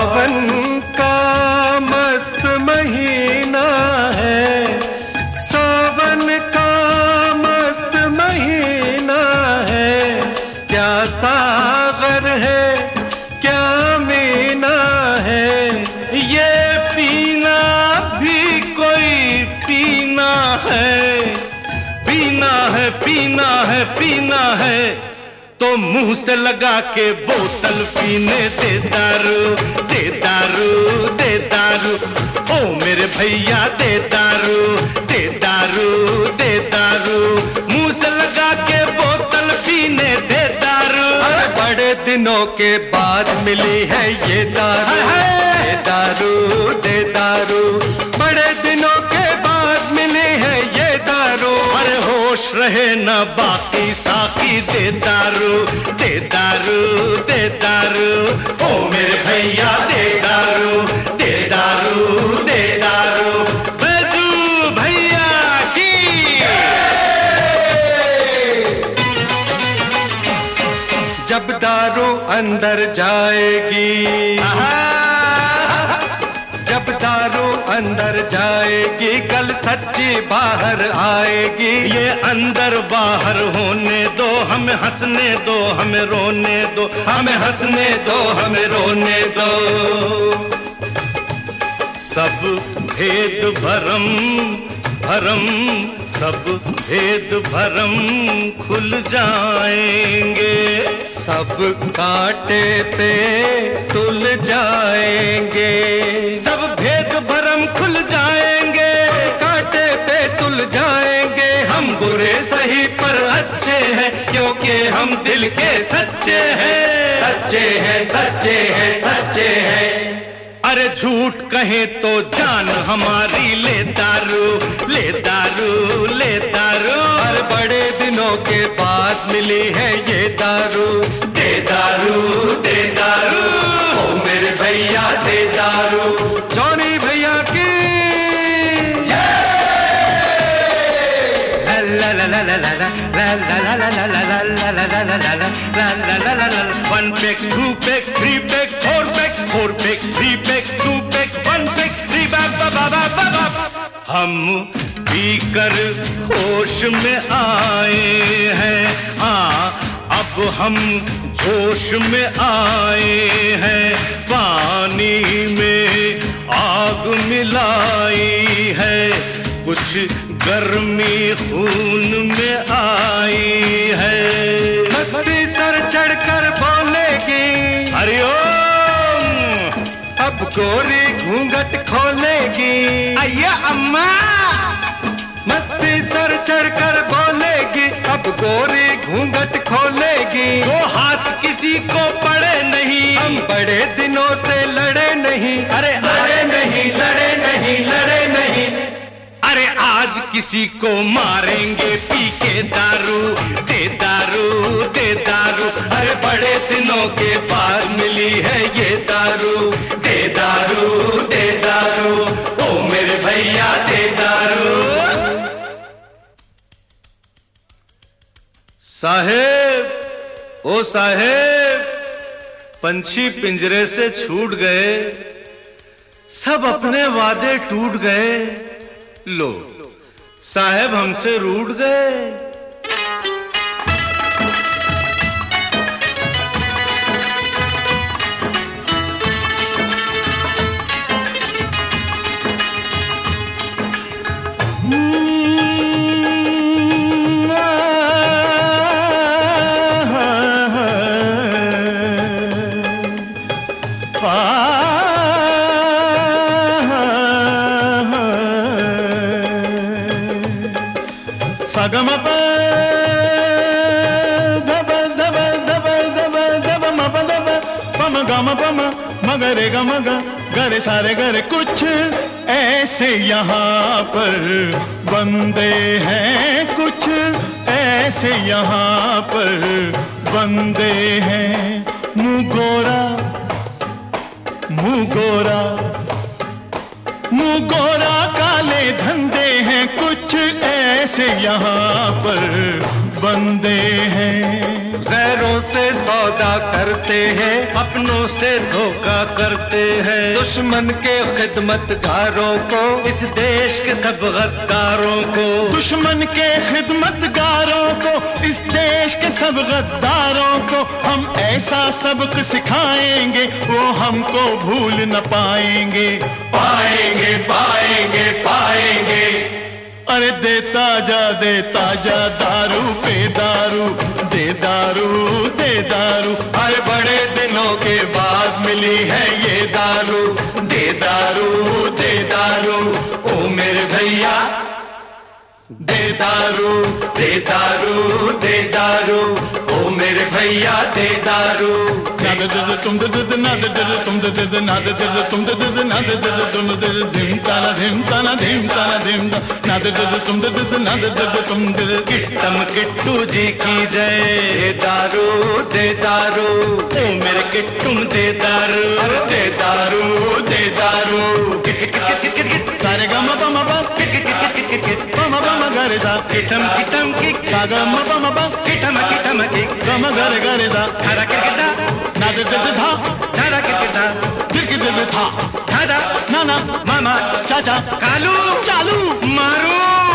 सावन का मस्त महीना है, सावन का मस्त महीना है। क्या सागर है क्या मीना है, ये पीना भी कोई पीना है। पीना है पीना है पीना है तो मुंह से लगा के बोतल पीने दे दारू, दे दारू, दे दारू। ओ मेरे भैया दे दारू, दे दारू, दे दारू। मुंह से लगा के बोतल पीने दे दारू। अरे बड़े दिनों के बाद मिली है ये दारू, दे दारू, दे दारू। बड़े दिनों के बाद मिली है ये दारू। अरे होश रहे न बाकी साकी दे दारू, दे दारू, दे दारू। ओ मेरे भैया दे दारू, दे दारू, दे दारू। बैजू भैया की जब दारू अंदर जाएगी, जब दारू अंदर जाएगी कल सच्ची बाहर आएगी। ये अंदर बाहर होने दो, हमें हंसने दो, हमें रोने दो, हमें हंसने दो, हमें रोने दो। सब भेद भरम भरम, सब भेद भरम खुल जाएंगे। सब कांटे पे तुल जाएंगे, सब भेद भरम खुल जाएंगे। कांटे पे तुल जाएंगे। हम बुरे सही पर अच्छे हैं क्योंकि हम दिल के सच्चे हैं, सच्चे हैं, सच्चे हैं, सच्चे हैं। अरे झूठ कहे तो जान हमारी ले दारू, ले दारू, ले दारू। अरे बड़े दिनों के बाद मिली है ये दारू, दे दारू, दे दारू। ओ मेरे भैया दे दारू। जॉनी भैया की ला ला ला ला ला ला ला ला ला ला ला ला ला ला ला ला ला ला ला। 1 pack 2 pack 3 pack 4 pack 4 pack 3 pack 2 pack 1 pack 3 pack बाबा बाबा। हम पीकर होश में आए हैं, हाँ अब हम जोश में आए हैं। पानी में आग मिलाई है, कुछ गर्मी खून में आई है। मस्ती सर चढ़कर बोलेगी हरिओम, अब गोरी घूंघट खोलेगी। अय्या अम्मा मस्ती सर चढ़कर बोलेगी, अब गोरी घूंघट खोलेगी। वो हाथ किसी को पड़े नहीं, हम बड़े दिनों से लड़े नहीं। अरे लड़े नहीं, लड़े नहीं, लड़े नहीं। अरे आज किसी को मारेंगे पी के दारू, दे दारू, दे दारू। अरे बड़े दिनों के बाद मिली है ये दारू, दे दारू, दे दारू। ओ मेरे भैया दे दारू। साहेब ओ साहेब, पंछी पिंजरे से छूट गए, सब अपने वादे टूट गए। लो साहेब हमसे रूठ गए। सगम प धब धब धब धब धब मप धब पम गम पम मगरे गम ग गरे सारे गरे। कुछ ऐसे यहाँ पर बंदे हैं, कुछ ऐसे यहाँ पर बंदे हैं। मुँह गोरा मुँह गोरा मुँह गोरा काले धंधे हैं, कुछ ऐसे यहाँ पर बंदे हैं। गैरों से सौदा करते करते हैं, अपनों से धोखा करते हैं। दुश्मन के खिदमतगारों को, इस देश के सब गद्दारों को, दुश्मन के खिदमतगारों को, इस देश के सब गद्दारों को हम ऐसा सबक सिखाएंगे वो हमको भूल न पाएंगे। पाएंगे पाएंगे पाएंगे। अरे देता जा दारू पे दारू, दे दारू दे दारू। अरे बड़े दिनों के बाद मिली है ये दारू, दे दारू दे दारू। ओ मेरे भैया दे दारू दे दारू दे दारू। ओ मेरे भैया दे दारू। ना दे दे तुम दे दे ना दे दे तुम दे दे ना दे दे तुम दे दे ना दे दे तुम दे दे। धिम ताना धिम ताना धिम ताना धिम ना दे दे तुम दे दे ना दे दे तुम दे दे। किट्टम किट्टू जी की जय। दे दारू दे दारू। ओ मेरे किट्टुम दे दारू, दे दारू दे दारू। किट किट किट किट किट किट। सारे गम पम पम किट किट किट किट किट किट। पम पम गरे सा। किटम किटम किट। सा गम पम पम किटम किटम किट। गम गरे सा। धारा किटकिटा। ना दे दे धा। धारा किटकिटा। दिल की दे था। धारा। ना ना मामा। चाचा। कालू। चालू। मारू।